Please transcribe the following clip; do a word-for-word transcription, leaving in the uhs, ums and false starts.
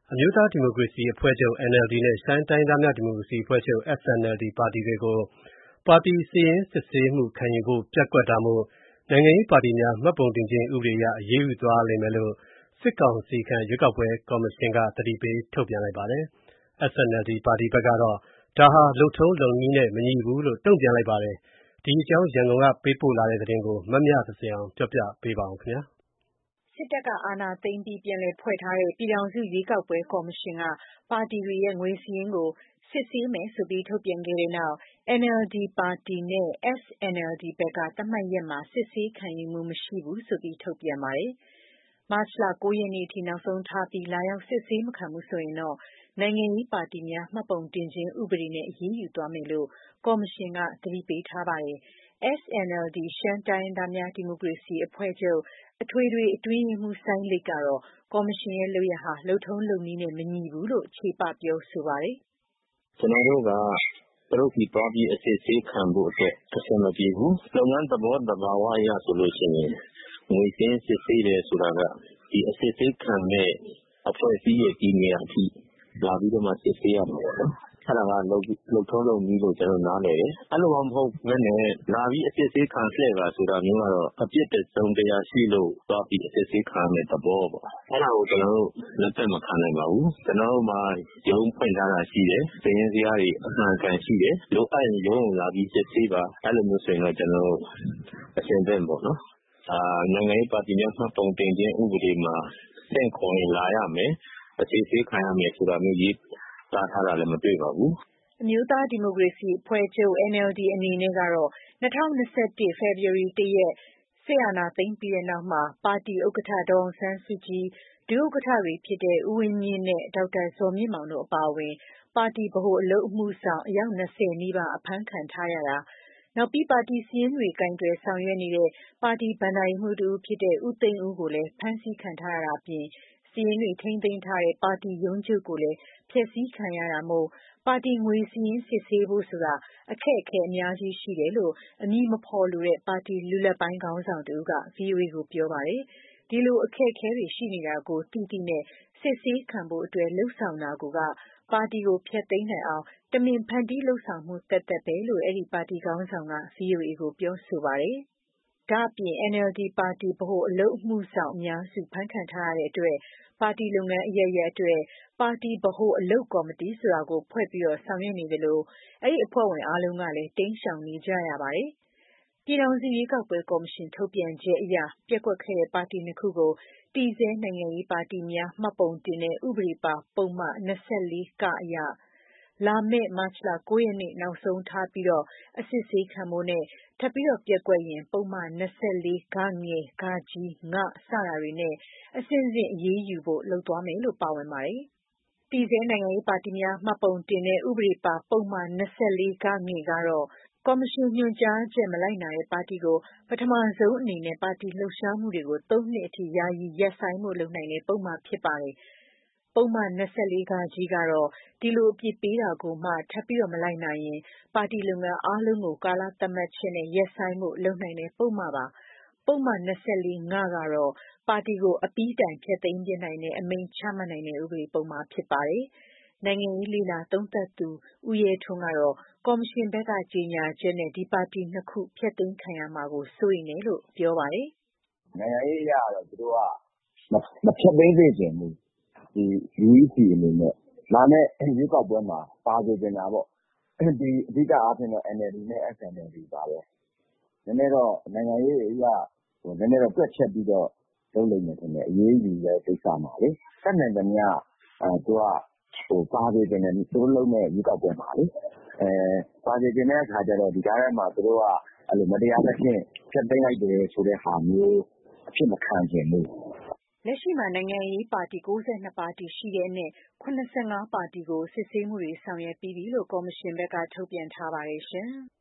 အမျိုးသားဒီမိုကရေစီအဖွဲ့ချုပ် N L D နဲ့ ရှမ်းတိုင်းရင်းသားများဒီမိုကရေစီအဖွဲ့ချုပ် S N L D ပါတီတွေကို ပါတီစာရင်းစစ်ဆေးမှုခံယူဖို့ပျက်ကွက်တာမို့ နိုင်ငံရေးပါတီများမှတ်ပုံတင်ခြင်းဥပဒေအရ အရေးယူသွားလိမ့်မယ်လို့ စစ်ကောင်စီခန့်ရွေးကောက်ပွဲကော်မရှင်က သတိပေးထုတ်ပြန်လိုက်ပါတယ်။ S N L D ပါတီဘက်ကတော့ ဒါဟာလုပ်ထုံးလုပ်နည်းနဲ့မညီဘူးလို့ တုံ့ပြန်လိုက်ပါတယ်။ ဒီအကြောင်းရန်ကုန်ကပေးပို့တဲ့သတင်းကို မမြသဇင်အောင်ပြောပြပေးပါမယ်။စစ်တပ်ကအာဏာသိမ်းပြီးပြန်လည်ဖွဲ့ထားတဲ့ပြည်ထောင်စုရွေးကောက်ပွဲကော်မရှင်ကပါတီတွေရဲ့ငွေစာရင်းကိုစစ်ဆေးမယ်ဆိုပြီးထုတ်ပြန်ခဲ့တဲ့နောက် N L D ပါတီနဲ့ S N L D ဘက်ကသတ်မှတ်ရက်မှာစစ်ဆေးခံယူမှုမရှိဘူးဆိုပြီးထုတ်ပြန်ပါတယ်။ မတ်လ ၉ ရက်နေ့အထိနောက်ဆုံးထားပြီးလာရောက်စစ်ဆေးမခံဘူးဆိုရင်တော့နိုင်ငံရေးပါတီများမှတ်ပုံတင်ခြင်းဥပဒေနဲ့အရေးယူသွားမယ်လို့ကော်မရှင်ကသတိပေးထားပါတယ်။ S N L D ရှမ်းတိုင်းရင်းသားများဒီမိုကရေစီအဖွဲ့ချုပ်အထွေထွေအတွင်းရေးမှူးစိုင်းလိတ်ကတော့ကော်မရှင်ရဲ့လုပ်ရပ်ဟာလုပ်ထုံးလုပ်နည်းနဲ့မညီဘူးလို့ချေပပြောဆိုပါတယ်။ "ကျွန်တော်တို့ကသူတို့ဒီသွားပြီးအစစ်ဆေးခံဖို့အတွက်အဆင်မပြေဘူး။လုပ်ငန်းသဘောသဘာဝအရဆိုလို့ရှိရင်ငွေစင်းစစ်ဆေးတယ်ဆိုတာကဒီအစစ်ဆေးခံမဲ့အဖွဲ့အစည်းရဲ့ဒီနေရာအထိလာပြီးတော့မှစစ်ဆေးရမှာပေါ့နော်။အဲ့ဒါကလုပ်ထုံးလုပ်နည်းလို့ကျွန်တော်နားလည်တယ်။အဲ့လိုမှမဟုတ်ဘဲနဲ့လာပြီးအစစ်ဆေးခံလှည့်ပါဆိုတာမျိုးကတော့အပြစ်တစုံတရာရှိလို့သွားပြီးအစစ်ဆေးခံရမဲ့သဘောပေါ့။အဲ့ဒါကိုကျွန်တော်တို့လက်သက်မခံနိုင်ပါဘူး။ကျွန်တော်တို့မှာရုံးဖွင့်ထားတာရှိတယ်။စာရင်းဇယားတွေအမှန်ကန်ရှိတယ်။လိုအပ်ရင်ရုံးကိုလာပြီးစစ်ဆေးပါအဲ့လိုမျိုးဆိုရင်တော့ကျွန်တော်တို့အဆင်သင့်ပေါ့နော်။အာနိုင်ငံရေးပါတီများမှတ်ပုံတင်ခြင်းဥပဒေမှာသင့်ခေါ်ရင်လာရမယ်။အစစ်ဆေးခံရမယ်ဆိုတာမျိုးရေးသားထားတာလည်းမတွေ့ပါဘူး။ " အမျိုးသားဒီမိုကရေစီအဖွဲ့ချုပ် N L D အနေနဲ့ကတော့ ၂၀၂၁ ဖေဖော်ဝါရီလ ၁ ရက်စစ်အာဏာသိမ်းပြီးတဲ့နောက်မှာပါတီဥက္ကဋ္ဌဒေါ်အောင်ဆန်းစုကြည်၊ဒုဥက္ကဋ္ဌတွေဖြစ်တဲ့ဦးဝင်းမြင့်နဲ့ဒေါက်တာဇော်မြင့်မောင်တို့အပါအဝင်ပါတီဗဟိုအလုပ်အမှုဆောင်အယောက် ၂၀ နီးပါးအဖမ်းခံထားရတာနောက်ပြီးပါတီစာရင်းတွေကိုင်တွယ်ဆောင်ရွက်နေတဲ့ပါတီဘဏ္ဍာရေးမှူးတဦးဖြစ်တဲ့ဦးသိန်းဦးကိုလည်းဖမ်းဆီးခံထားရတာအပြင်စာရင်းတွေထိန်းသိမ်းထားတဲ့ပါတီရုံးချုပ်ကိုလည်းဖျက်ဆီးခံရတာမို့ပါတီငွေစာရင်းစစ်ဆေးဖို့ဆိုတာအခက်အခဲအများကြီးရှိတယ်လို့အမည်မဖော်လိုတဲ့ပါတီလူလတ်ပိုင်းခေါင်းဆောင်တဦးက ဗွီအိုအေကိုပြောပါတယ်။ဒီလိုအခက်အခဲတွေရှိနေတာကိုသိသိနဲ့စစ်ဆေးခံဖို့အတွက်လုပ်ဆောင်တာကိုကပါတီကိုဖျက်သိမ်းနိုင်အောင်တမင်ဖန်တီးလုပ်ဆောင်မှုသက်သက်ပဲလို့အဲဒီပါတီခေါင်းဆောင်က ဗွီအိုအေကိုပြောဆိုပါတယ်။ဒါ့အပြင် N L D ပါတီဗဟိုအလုပ်အမှုဆောင်အများစုဖမ်းခံထားရတဲ့အတွက်ပါတီလုပ်ငန်းအရပ်ရပ်အတွက်ပါတီဗဟိုအလုပ်ကော်မတီဆိုတာကိုဖွဲ့ပြီးဆောင်ရွက်နေသလိုအဲဒီအဖွဲ့ဝင်အားလုံးကလည်းတိမ်းရှောင်နေကြရပါတယ်။ပြည်ထောင်စုရွေးကောက်ပွဲကော်မရှင်ထုတ်ပြန်ချက်အရပျက်ကွက်ခဲ့တဲ့ပါတီနှစ်ခုကိုတည်ဆဲနိုင်ငံရေးပါတီများမှတ်ပုံတင်တဲ့ဥပဒေပါပုဒ်မ ၂၄ (က) အရလာမယ့်မတ်လ ၉ ရက်နေ့နောက်ဆုံးထားပြီးအစစ်ဆေးခံဖို့နဲ့ထပ်ပြီးပျက်ကွက်ရင်ပုဒ်မ ၂၄ (ဂ) (ဃ) (င) စတာတွေနဲ့အဆင့်ဆင့်အရေးယူဖို့လုပ်သွားမယ်လို့ပါဝင်ပါတယ်။တည်ဆဲနိုင်ငံရေးပါတီများမှတ်ပုံတင်တဲ့ဥပဒေပါပုဒ်မ ၂၄ (ဂ) (င) ကတော့ကော်မရှင်ညွှန်ကြားချက်မလိုက်နာတဲ့ပါတီကိုပထမဆုံးအနေနဲ့ပါတီလှုပ်ရှားမှုတွေကိုသုံးနှစ်အထိယာယီရပ်ဆိုင်းဖို့လုပ်နိုင်တဲ့ပုဒ်မဖြစ်ပါတယ်။ပုဒ်မ ၂၄ (ဃ) ကတော့ဒီလိုအပြစ်ပေးတာကိုမှထပ်ပြီးမလိုက်နာရင်ပါတီလုပ်ငန်းအားလုံးကိုကာလသတ်မှတ်ချက်နဲ့ရပ်ဆိုင်းဖို့လုပ်နိုင်တဲ့ပုဒ်မပါ။ပုဒ်မ ၂၄ (င) ကတော့ပါတီကိုအပြီးတိုင်ဖျက်သိမ်းပစ်နိုင်တဲ့အမိန့်ချမှတ်နိုင်တဲ့ဥပဒေပုဒ်မဖြစ်ပါတယ်။နိုင်ငံရေးလေ့လာသုံးသပ်သူဦးရဲထွန်းကတော့ကော်မရှင်ဘက်ကကြေညာချက်နဲ့ဒီပါတီနှစ်ခုဖျက်သိမ်းခံရမှာကိုစိုးရိမ်တယ်လို့ပြောပါတယ်။"နိုင်ငံရေးအရကတော့သူတို့ကမဖျက်သိမ်းစေချင်ဘူး။ဒီ U E C အနေနဲ့လာမယ့်ရွေးကောက်ပွဲမှာပါစေချင်တာပေါ့။ဒီအဓိကအားဖြင့်တော့ N L D နဲ့ S N L D ပါပဲ။နည်းနည်းတော့နိုင်ငံရေးအရနည်းနည်းတော့တွက်ချက်ပြီးတော့လုပ်လိမ့်မယ်ထင်တယ်။အရေးယူတဲ့ကိစ္စမှာလေ။တတ်နိုင်သမျှသူကပါစေချင်တယ်သူတို့လုပ်မယ့်ရွေးကောက်ပွဲမှာလေ။ပါစေချင်တဲ့အခါကျတော့ဒီကြားထဲမှာသူတို့ကမတရားသဖြင့်ဖျက်သိမ်းလိုက်တယ်ဆိုတဲ့ဟာမျိုးအဖြစ်မခံချင်ဘူး။ " လက်ရှိမှာနိုင်ငံရေးပါတီ ၉၂ ပါတီရှိတဲ့အနက် ၇၅ ပါတီကိုစစ်ဆေးမှုတွေဆောင်ရွက်ပြီးပြီလို့ကော်မရှင်ဘက်ကထုတ်ပြန်ထားပါတယ်ရှင်။